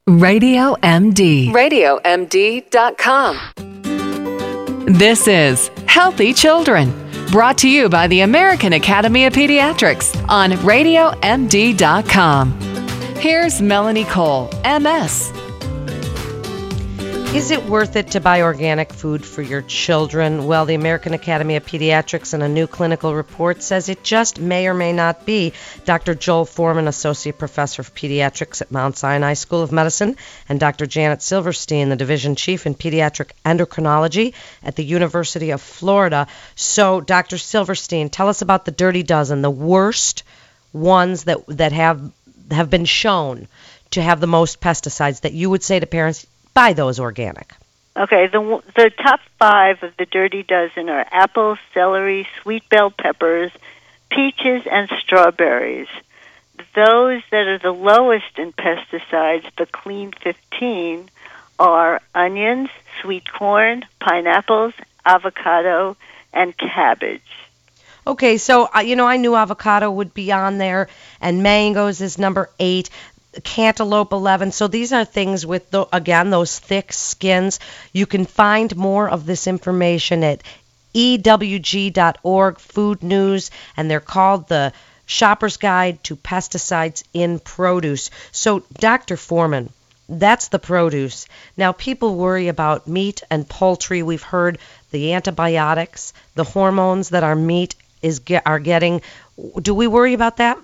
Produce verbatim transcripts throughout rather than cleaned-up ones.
Radio M D. radio m d dot com. This is Healthy Children, brought to you by the American Academy of Pediatrics on radio m d dot com. Here's Melanie Cole, M S. Is it worth it to buy organic food for your children? Well, the American Academy of Pediatrics in a new clinical report says it just may or may not be. Doctor Joel Foreman, Associate Professor of Pediatrics at Mount Sinai School of Medicine, and Doctor Janet Silverstein, the Division Chief in Pediatric Endocrinology at the University of Florida. So, Doctor Silverstein, tell us about the Dirty Dozen, the worst ones that that have have been shown to have the most pesticides that you would say to parents, buy those organic. Okay, the the top five of the Dirty Dozen are apples, celery, sweet bell peppers, peaches, and strawberries. Those that are the lowest in pesticides, the clean fifteen, are onions, sweet corn, pineapples, avocado, and cabbage. Okay, so, uh, you know, I knew avocado would be on there, and mangoes is number eight. Cantaloupe eleven. So these are things with, the, again, those thick skins. You can find more of this information at E W G dot org, Food News, and they're called the Shopper's Guide to Pesticides in Produce. So, Doctor Foreman, that's the produce. Now, people worry about meat and poultry. We've heard the antibiotics, the hormones that our meat is are getting. Do we worry about that?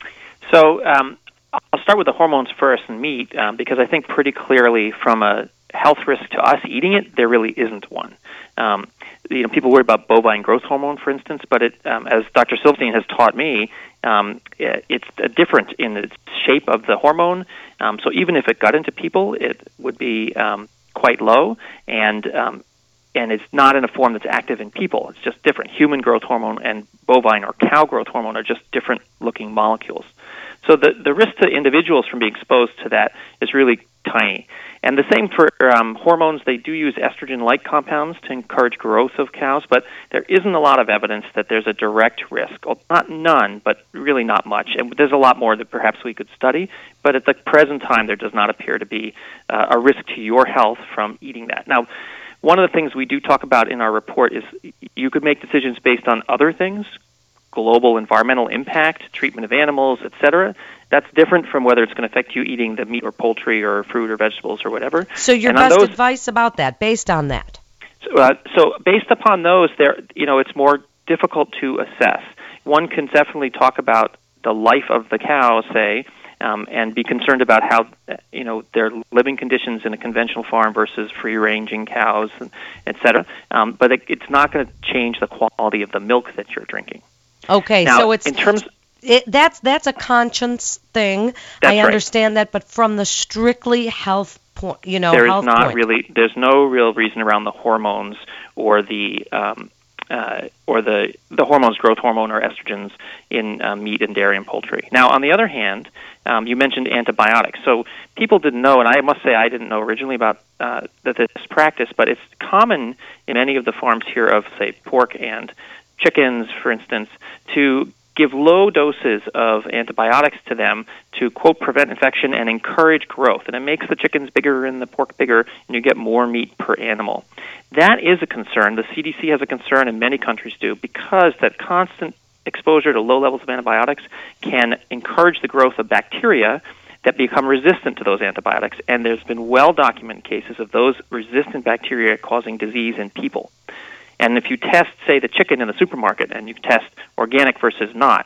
So, um, I'll start with the hormones first and meat, um, because I think pretty clearly from a health risk to us eating it, there really isn't one. Um, you know, people worry about bovine growth hormone, for instance, but it, um, as Doctor Silverstein has taught me, um, it's different in its shape of the hormone. Um, so even if it got into people, it would be um, quite low, and um, and it's not in a form that's active in people. It's just different. Human growth hormone and bovine or cow growth hormone are just different looking molecules. So the, the risk to individuals from being exposed to that is really tiny. And the same for um, hormones. They do use estrogen-like compounds to encourage growth of cows, but there isn't a lot of evidence that there's a direct risk. Well, not none, but really not much. And there's a lot more that perhaps we could study, but at the present time there does not appear to be uh, a risk to your health from eating that. Now, one of the things we do talk about in our report is you could make decisions based on other things, global environmental impact, treatment of animals, et cetera. That's different from whether it's going to affect you eating the meat or poultry or fruit or vegetables or whatever. So your and best those, advice about that, based on that? So, uh, so based upon those, there, you know, it's more difficult to assess. One can definitely talk about the life of the cow, say, um, and be concerned about how, you know, their living conditions in a conventional farm versus free-ranging cows, and et cetera. Um, but it, it's not going to change the quality of the milk that you're drinking. Okay, now, so it's in terms it, that's that's a conscience thing. That's I right. understand that, but from the strictly health point, you know, there health is not point. really. There's no real reason around the hormones or the um, uh, or the the hormones, growth hormone or estrogens in uh, meat and dairy and poultry. Now, on the other hand, um, you mentioned antibiotics. So people didn't know, and I must say I didn't know originally about uh, that this practice, but it's common in any of the farms here of, say, pork and chickens, for instance, to give low doses of antibiotics to them to, quote, prevent infection and encourage growth. And it makes the chickens bigger and the pork bigger, and you get more meat per animal. That is a concern. The C D C has a concern, and many countries do, because that constant exposure to low levels of antibiotics can encourage the growth of bacteria that become resistant to those antibiotics. And there's been well-documented cases of those resistant bacteria causing disease in people. And if you test, say, the chicken in the supermarket and you test organic versus not,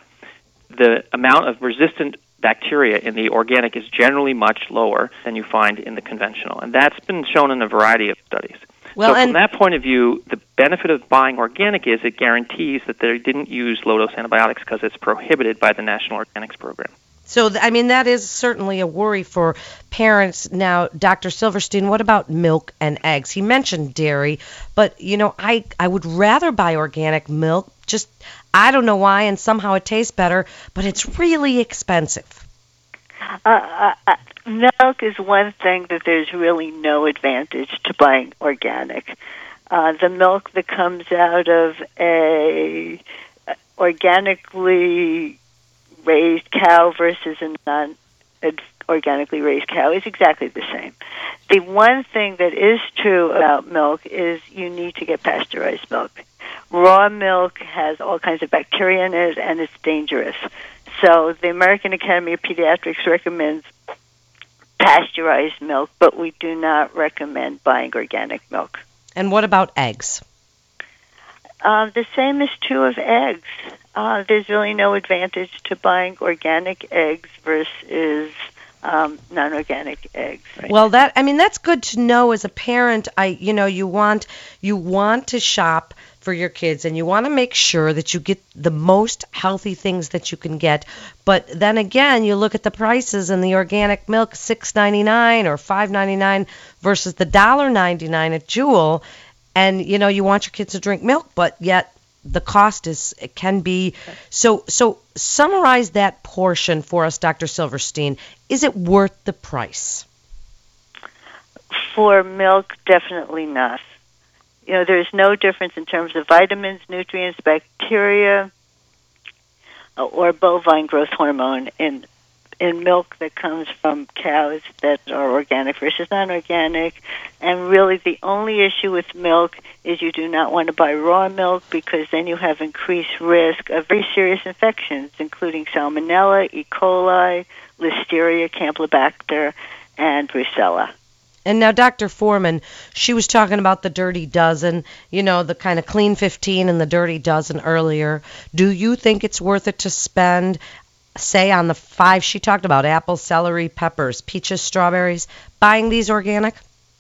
the amount of resistant bacteria in the organic is generally much lower than you find in the conventional. And that's been shown in a variety of studies. Well, so and from that point of view, the benefit of buying organic is it guarantees that they didn't use low-dose antibiotics because it's prohibited by the National Organics Program. So, I mean, that is certainly a worry for parents. Now, Doctor Silverstein, what about milk and eggs? He mentioned dairy, but, you know, I, I would rather buy organic milk. Just, I don't know why, and somehow it tastes better, but it's really expensive. Uh, uh, milk is one thing that there's really no advantage to buying organic. Uh, the milk that comes out of a organically raised cow versus a non organically raised cow is exactly the same. The one thing that is true about milk is you need to get pasteurized milk. Raw milk has all kinds of bacteria in it, and it's dangerous. So the American Academy of Pediatrics recommends pasteurized milk, but we do not recommend buying organic milk. And what about eggs? Uh, the same is true of eggs. Uh, there's really no advantage to buying organic eggs versus um, non-organic eggs. Right? Well, that I mean that's good to know as a parent. I you know you want you want to shop for your kids, and you want to make sure that you get the most healthy things that you can get. But then again, you look at the prices, and the organic milk six ninety-nine or five ninety-nine versus the one dollar ninety-nine at Jewel, and you know you want your kids to drink milk, but yet the cost is it can be so. So summarize that portion for us, Doctor Silverstein. Is it worth the price? For milk, definitely not. You know, there's no difference in terms of vitamins, nutrients, bacteria, or bovine growth hormone in in milk that comes from cows that are organic versus non-organic. And really the only issue with milk is you do not want to buy raw milk, because then you have increased risk of very serious infections, including Salmonella, E. coli, Listeria, Campylobacter, and Brucella. And now Doctor Foreman, she was talking about the Dirty Dozen, you know, the kind of Clean fifteen and the Dirty Dozen earlier. Do you think it's worth it to spend, say, on the five she talked about, apples, celery, peppers, peaches, strawberries, buying these organic?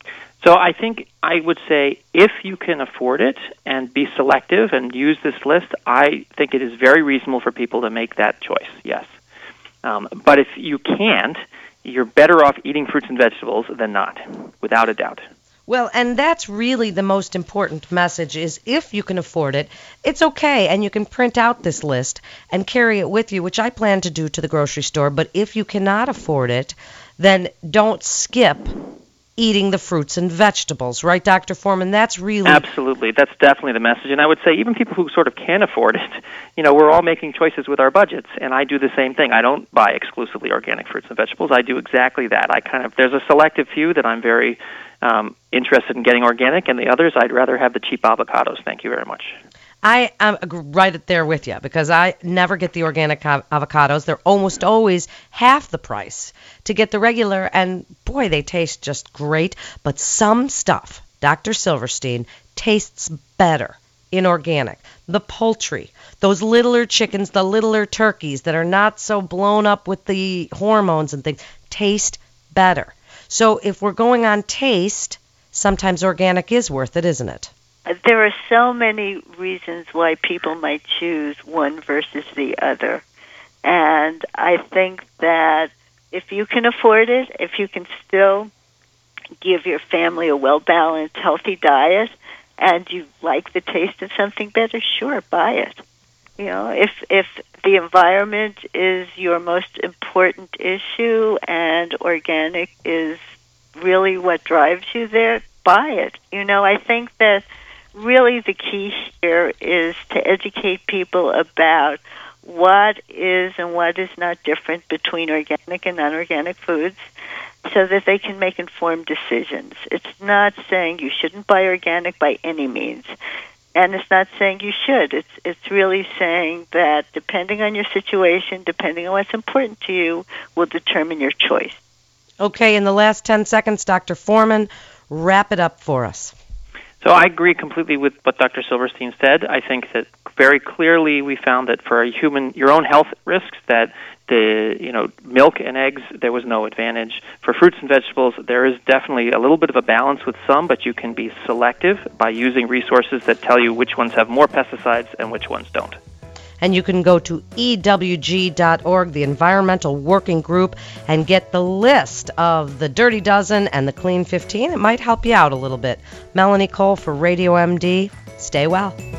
So I think I would say if you can afford it and be selective and use this list, I think it is very reasonable for people to make that choice, yes. Um, but if you can't, you're better off eating fruits and vegetables than not, without a doubt. Well, and that's really the most important message is if you can afford it, it's okay, and you can print out this list and carry it with you, which I plan to do to the grocery store. But if you cannot afford it, then don't skip eating the fruits and vegetables, right, Doctor Foreman? That's really... Absolutely. That's definitely the message. And I would say even people who sort of can afford it, you know, we're all making choices with our budgets, and I do the same thing. I don't buy exclusively organic fruits and vegetables. I do exactly that. I kind of... There's a selective few that I'm very um, interested in getting organic, and the others I'd rather have the cheap avocados. Thank you very much. I am right there with you, because I never get the organic avocados. They're almost always half the price to get the regular, and boy, they taste just great. But some stuff, Doctor Silverstein, tastes better in organic. The poultry, those littler chickens, the littler turkeys that are not so blown up with the hormones and things, taste better. So if we're going on taste, sometimes organic is worth it, isn't it? There are so many reasons why people might choose one versus the other. And I think that if you can afford it, if you can still give your family a well-balanced, healthy diet, and you like the taste of something better, sure, buy it. You know, if if the environment is your most important issue and organic is really what drives you there, buy it. You know, I think that really the key here is to educate people about what is and what is not different between organic and non-organic foods so that they can make informed decisions. It's not saying you shouldn't buy organic by any means, and it's not saying you should. It's it's really saying that depending on your situation, depending on what's important to you, will determine your choice. Okay, in the last ten seconds, Doctor Foreman, wrap it up for us. So I agree completely with what Doctor Silverstein said. I think that very clearly we found that for a human, your own health risks, that the you know milk and eggs, there was no advantage. For fruits and vegetables, there is definitely a little bit of a balance with some, but you can be selective by using resources that tell you which ones have more pesticides and which ones don't. And you can go to E W G dot org, the Environmental Working Group, and get the list of the Dirty Dozen and the Clean fifteen. It might help you out a little bit. Melanie Cole for Radio M D. Stay well.